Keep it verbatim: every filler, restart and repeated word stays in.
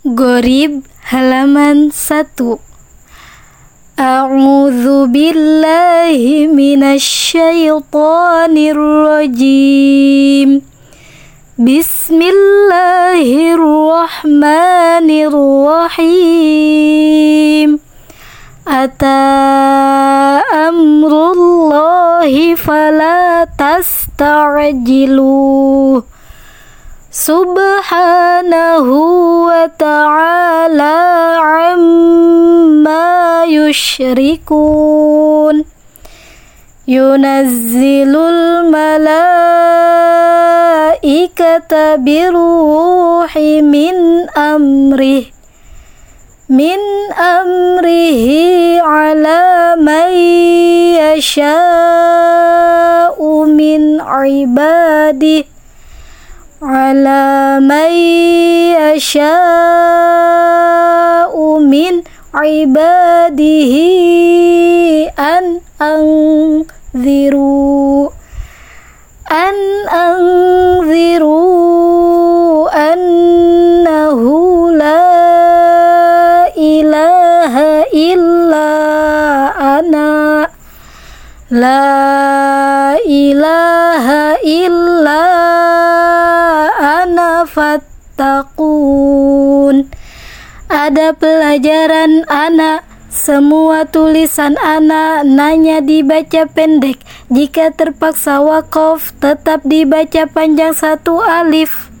Gharib halaman satu. A'udzu billahi minasyaitonir rajim. Bismillahirrahmanirrahim. Ata amrullahi fala tasta'jiluh. Subhanahu wa ta'ala amma yushrikun. Yunazzilul malaikata biruhi min amrih min amrihi ala man yasha'u min ibadih ala man yasha'u min ibadihi an anziru an anziru annahu la ilaha illa ana la ilaha illa ana fattaqun. Ada pelajaran anak. Semua tulisan anak nanya dibaca pendek. Jika terpaksa waqaf tetap dibaca panjang satu alif.